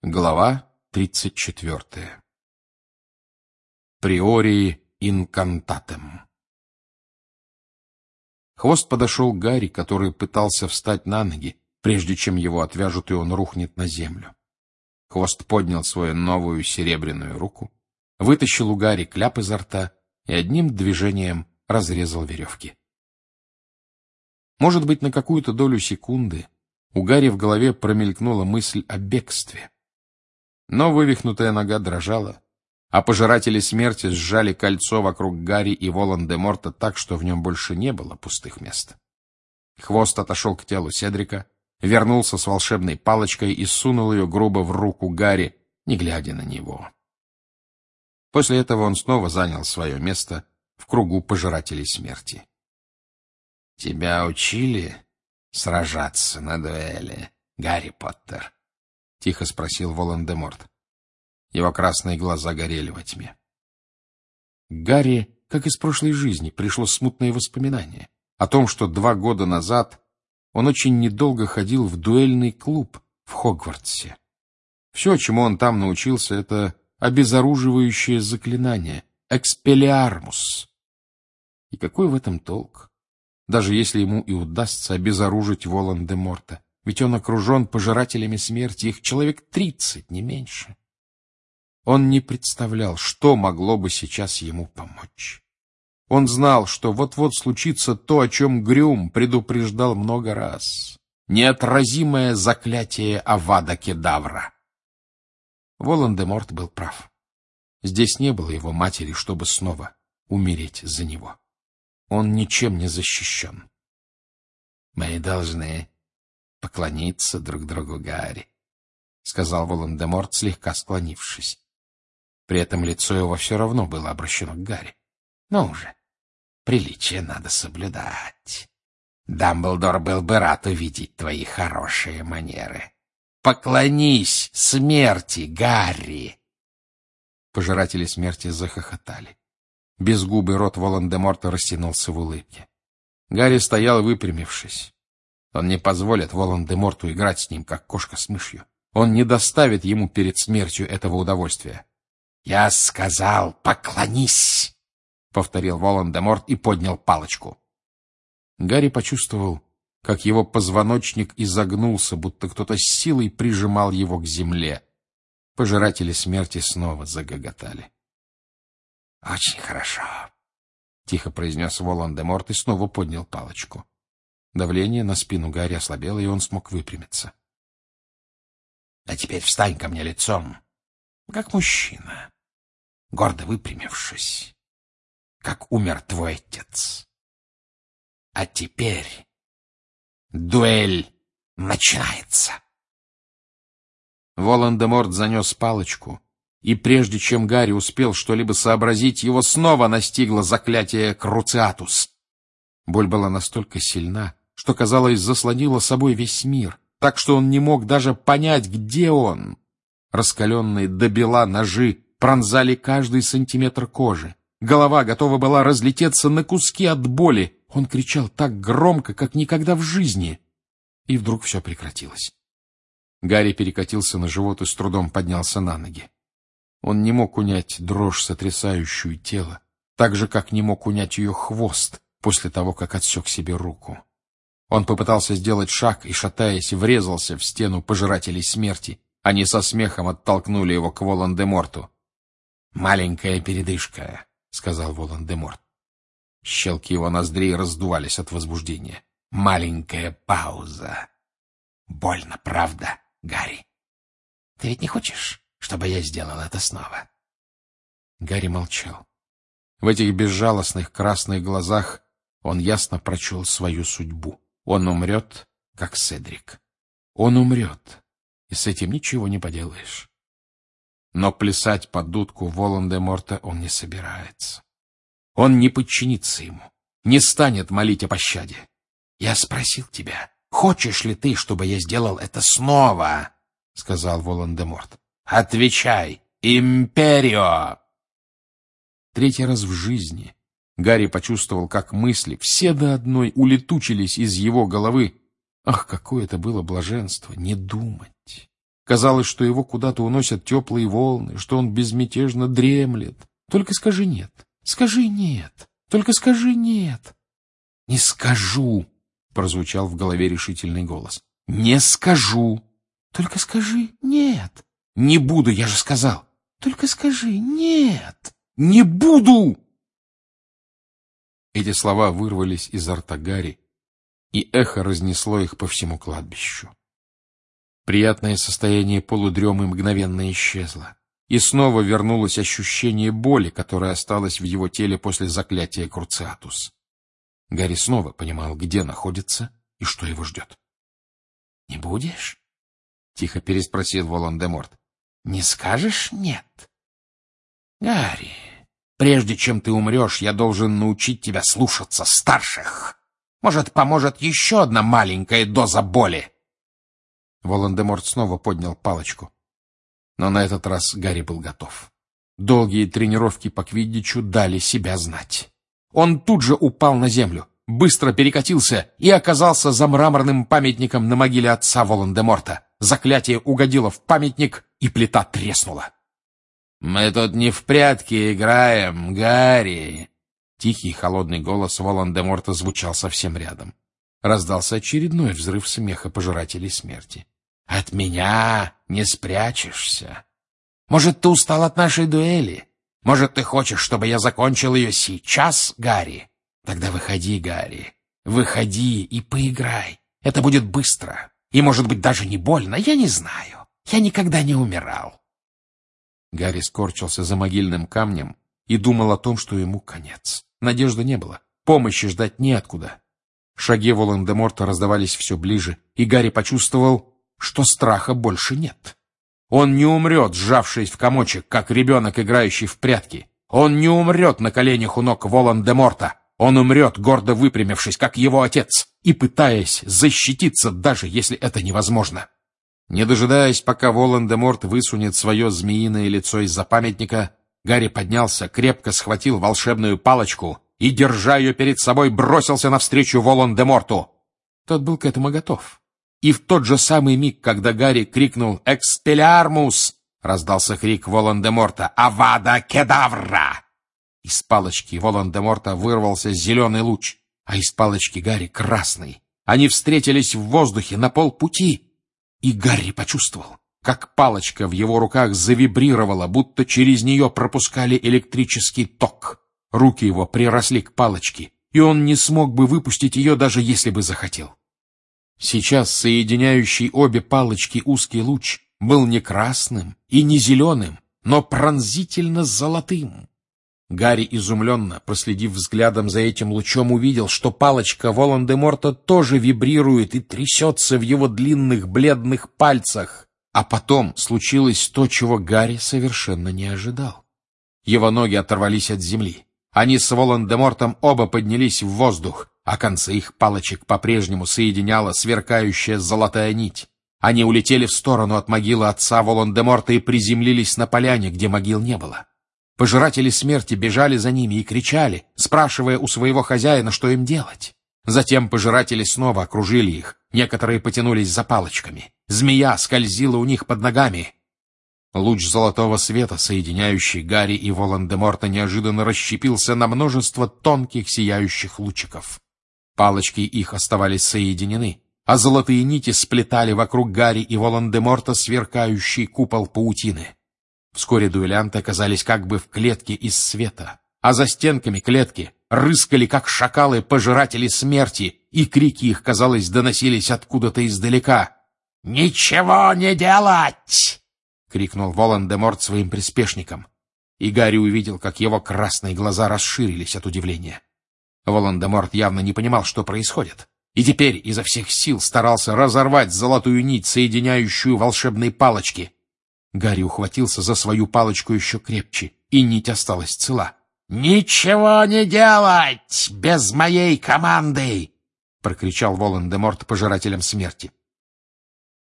Глава 34. Приори инкантатем. Хвост подошел к Гарри, который пытался встать на ноги, прежде чем его отвяжут, и он рухнет на землю. Хвост поднял свою новую серебряную руку, вытащил у Гарри кляп изо рта и одним движением разрезал веревки. Может быть, на какую-то долю секунды у Гарри в голове промелькнула мысль о бегстве. Но вывихнутая нога дрожала, а пожиратели смерти сжали кольцо вокруг Гарри и Волан-де-Морта так, что в нем больше не было пустых мест. Хвост отошел к телу Седрика, вернулся с волшебной палочкой и сунул ее грубо в руку Гарри, не глядя на него. После этого он снова занял свое место в кругу пожирателей смерти. — Тебя учили сражаться на дуэли, Гарри Поттер? — тихо спросил Волан-де-Морт. Его красные глаза горели во тьме. Гарри, как из прошлой жизни, пришло смутное воспоминание о том, что 2 года назад он очень недолго ходил в дуэльный клуб в Хогвартсе. Все, чему он там научился, — это обезоруживающее заклинание «Экспеллиармус». И какой в этом толк, даже если ему и удастся обезоружить Волан-де-Морта? Ведь он окружен пожирателями смерти, их человек 30, не меньше. Он не представлял, что могло бы сейчас ему помочь. Он знал, что вот-вот случится то, о чем Грюм предупреждал много раз. Неотразимое заклятие Авада Кедавра. Волан-де-Морт был прав. Здесь не было его матери, чтобы снова умереть за него. Он ничем не защищен. «Мы должны поклониться друг другу, Гарри», — сказал Волан-де-Морт, слегка склонившись. При этом лицо его все равно было обращено к Гарри. «Ну уже, приличие надо соблюдать. Дамблдор был бы рад увидеть твои хорошие манеры. Поклонись смерти, Гарри!» Пожиратели смерти захохотали. Безгубый рот Волан-де-Морта растянулся в улыбке. Гарри стоял, выпрямившись. Он не позволит Волан-де-Морту играть с ним, как кошка с мышью. Он не доставит ему перед смертью этого удовольствия. — Я сказал, поклонись! — повторил Волан-де-Морт и поднял палочку. Гарри почувствовал, как его позвоночник изогнулся, будто кто-то с силой прижимал его к земле. Пожиратели смерти снова загоготали. — Очень хорошо, — тихо произнес Волан-де-Морт и снова поднял палочку. Давление на спину Гарри ослабело, и он смог выпрямиться. — А теперь встань ко мне лицом, как мужчина, гордо выпрямившись, как умер твой отец. А теперь дуэль начинается. Волан-де-Морт занес палочку, и прежде чем Гарри успел что-либо сообразить, его снова настигло заклятие Круциатус. Боль была настолько сильна, что, казалось, заслонила собой весь мир, так что он не мог даже понять, где он. Раскаленные до бела ножи пронзали каждый сантиметр кожи. Голова готова была разлететься на куски от боли. Он кричал так громко, как никогда в жизни. И вдруг все прекратилось. Гарри перекатился на живот и с трудом поднялся на ноги. Он не мог унять дрожь, сотрясающую тело, так же, как не мог унять ее хвост после того, как отсек себе руку. Он попытался сделать шаг и, шатаясь, врезался в стену пожирателей смерти. Они со смехом оттолкнули его к Волан-де-Морту. — Маленькая передышка, — сказал Волан-де-Морт. Щелки его ноздрей раздувались от возбуждения. — Маленькая пауза. Больно, правда, Гарри? Ты ведь не хочешь, чтобы я сделал это снова? Гарри молчал. В этих безжалостных красных глазах он ясно прочел свою судьбу. Он умрет, как Седрик. Он умрет, и с этим ничего не поделаешь. Но плясать под дудку Волан-де-Морта он не собирается. Он не подчинится ему, не станет молить о пощаде. Я спросил тебя, хочешь ли ты, чтобы я сделал это снова? — сказал Волан-де-Морт. — Отвечай, империо! 3-й раз в жизни Гарри почувствовал, как мысли, все до одной, улетучились из его головы. Ах, какое это было блаженство — не думать! Казалось, что его куда-то уносят теплые волны, что он безмятежно дремлет. Только скажи нет, скажи нет, только скажи нет. — Не скажу, — прозвучал в голове решительный голос. — Не скажу. — Только скажи нет. — Не буду, я же сказал. — Только скажи нет. — Не буду! Эти слова вырвались изо рта Гарри, и эхо разнесло их по всему кладбищу. Приятное состояние полудремы мгновенно исчезло, и снова вернулось ощущение боли, которое осталось в его теле после заклятия Круциатус. Гарри снова понимал, где находится и что его ждет. — Не будешь? — тихо переспросил Волан-де-Морт. — Не скажешь нет? — Гарри, прежде чем ты умрешь, я должен научить тебя слушаться старших. Может, поможет еще одна маленькая доза боли? Волан-де-Морт снова поднял палочку. Но на этот раз Гарри был готов. Долгие тренировки по квиддичу дали себя знать. Он тут же упал на землю, быстро перекатился и оказался за мраморным памятником на могиле отца Волан-де-Морта. Заклятие угодило в памятник, и плита треснула. — Мы тут не в прятки играем, Гарри! Тихий холодный голос Волан-де-Морта звучал совсем рядом. Раздался очередной взрыв смеха пожирателей смерти. — От меня не спрячешься. Может, ты устал от нашей дуэли? Может, ты хочешь, чтобы я закончил ее сейчас, Гарри? Тогда выходи, Гарри, выходи и поиграй. Это будет быстро и, может быть, даже не больно, я не знаю. Я никогда не умирал. Гарри скорчился за могильным камнем и думал о том, что ему конец. Надежды не было, помощи ждать неоткуда. Шаги Волан-де-Морта раздавались все ближе, и Гарри почувствовал, что страха больше нет. Он не умрет, сжавшись в комочек, как ребенок, играющий в прятки. Он не умрет на коленях у ног Волан-де-Морта. Он умрет, гордо выпрямившись, как его отец, и пытаясь защититься, даже если это невозможно. Не дожидаясь, пока Волан-де-Морт высунет свое змеиное лицо из-за памятника, Гарри поднялся, крепко схватил волшебную палочку и, держа ее перед собой, бросился навстречу Волан-де-Морту. Тот был к этому готов. И в тот же самый миг, когда Гарри крикнул «Экспеллиармус!», раздался крик Волан-де-Морта «Авада кедавра!». Из палочки Волан-де-Морта вырвался зеленый луч, а из палочки Гарри — красный. Они встретились в воздухе на полпути, и Гарри почувствовал, как палочка в его руках завибрировала, будто через нее пропускали электрический ток. Руки его приросли к палочке, и он не смог бы выпустить ее, даже если бы захотел. Сейчас соединяющий обе палочки узкий луч был не красным и не зеленым, но пронзительно золотым. Гарри, изумленно проследив взглядом за этим лучом, увидел, что палочка Волан-де-Морта тоже вибрирует и трясется в его длинных бледных пальцах. А потом случилось то, чего Гарри совершенно не ожидал. Его ноги оторвались от земли. Они с Волан-де-Мортом оба поднялись в воздух, а концы их палочек по-прежнему соединяла сверкающая золотая нить. Они улетели в сторону от могилы отца Волан-де-Морта и приземлились на поляне, где могил не было. Пожиратели смерти бежали за ними и кричали, спрашивая у своего хозяина, что им делать. Затем пожиратели снова окружили их, некоторые потянулись за палочками. Змея скользила у них под ногами. Луч золотого света, соединяющий Гарри и Волан-де-Морта, неожиданно расщепился на множество тонких сияющих лучиков. Палочки их оставались соединены, а золотые нити сплетали вокруг Гарри и Волан-де-Морта сверкающий купол паутины. Вскоре дуэлянты оказались как бы в клетке из света, а за стенками клетки рыскали, как шакалы, пожиратели смерти, и крики их, казалось, доносились откуда-то издалека. «Ничего не делать!» — крикнул Волан-де-Морт своим приспешникам, и Гарри увидел, как его красные глаза расширились от удивления. Волан-де-Морт явно не понимал, что происходит, и теперь изо всех сил старался разорвать золотую нить, соединяющую волшебные палочки. Гарри ухватился за свою палочку еще крепче, и нить осталась цела. «Ничего не делать без моей команды!» — прокричал Волан-де-Морт пожирателям смерти.